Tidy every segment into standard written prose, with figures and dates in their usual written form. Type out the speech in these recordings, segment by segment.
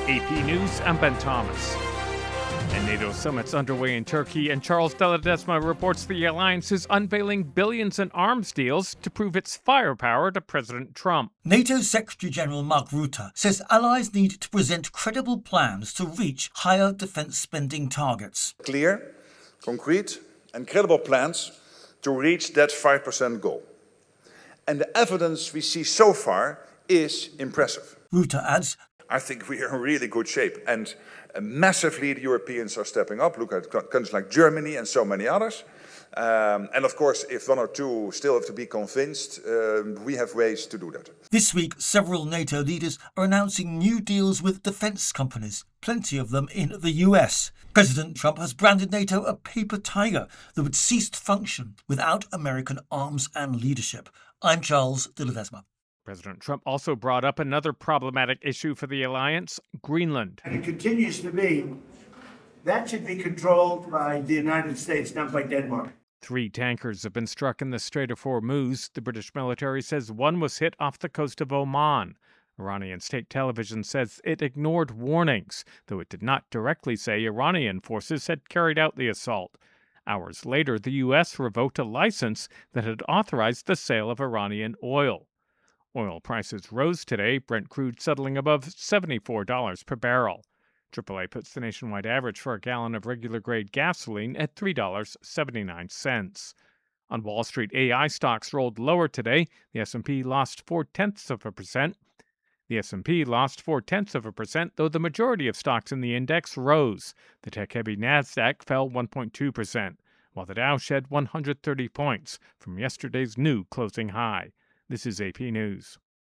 AP News, I'm Ben Thomas. A NATO summit's underway in Turkey, and Charles de Ledesma reports the alliance is unveiling billions in arms deals to prove its firepower to President Trump. NATO Secretary-General Mark Rutte says allies need to present credible plans to reach higher defense spending targets. Clear, concrete and credible plans to reach that 5% goal. And the evidence we see so far is impressive. Rutte adds, I think we are in really good shape, and massively the Europeans are stepping up. Look at countries like Germany and so many others. And of course, if one or two still have to be convinced, we have ways to do that. This week, several NATO leaders are announcing new deals with defence companies, plenty of them in the US. President Trump has branded NATO a paper tiger that would cease to function without American arms and leadership. I'm Charles de Ledesma. President Trump also brought up another problematic issue for the alliance, Greenland. And it continues to be, that should be controlled by the United States, not by Denmark. 3 tankers have been struck in the Strait of Hormuz. The British military says one was hit off the coast of Oman. Iranian state television says it ignored warnings, though it did not directly say Iranian forces had carried out the assault. Hours later, the U.S. revoked a license that had authorized the sale of Iranian oil. Oil prices rose today, Brent crude settling above $74 per barrel. AAA puts the nationwide average for a gallon of regular-grade gasoline at $3.79. On Wall Street, AI stocks rolled lower today. The S&P lost 0.4%. The S&P lost 0.4%, though the majority of stocks in the index rose. The tech-heavy Nasdaq fell 1.2%, while the Dow shed 130 points from yesterday's new closing high. This is AP News.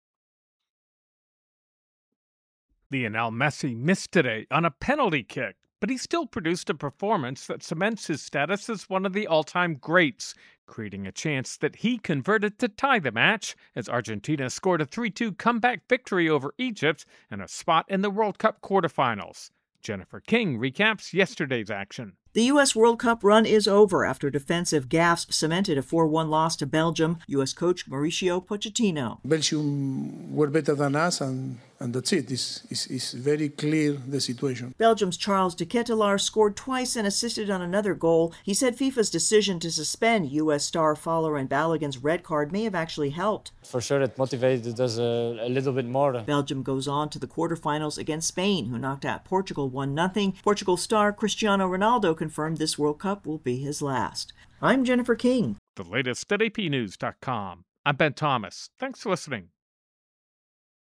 Lionel Messi missed today on a penalty kick, but he still produced a performance that cements his status as one of the all-time greats, creating a chance that he converted to tie the match as Argentina scored a 3-2 comeback victory over Egypt and a spot in the World Cup quarterfinals. Jennifer King recaps yesterday's action. The U.S. World Cup run is over after defensive gaffes cemented a 4-1 loss to Belgium. U.S. coach Mauricio Pochettino. Belgium were better than us, and that's it. It's very clear, the situation. Belgium's Charles de Ketelaere scored twice and assisted on another goal. He said FIFA's decision to suspend U.S. star Fowler and Balogun's red card may have actually helped. For sure, it motivated us a little bit more. Belgium goes on to the quarterfinals against Spain, who knocked out Portugal 1-0. Portugal star Cristiano Ronaldo confirmed this World Cup will be his last. I'm Jennifer King. The latest at apnews.com. I'm Ben Thomas. Thanks for listening.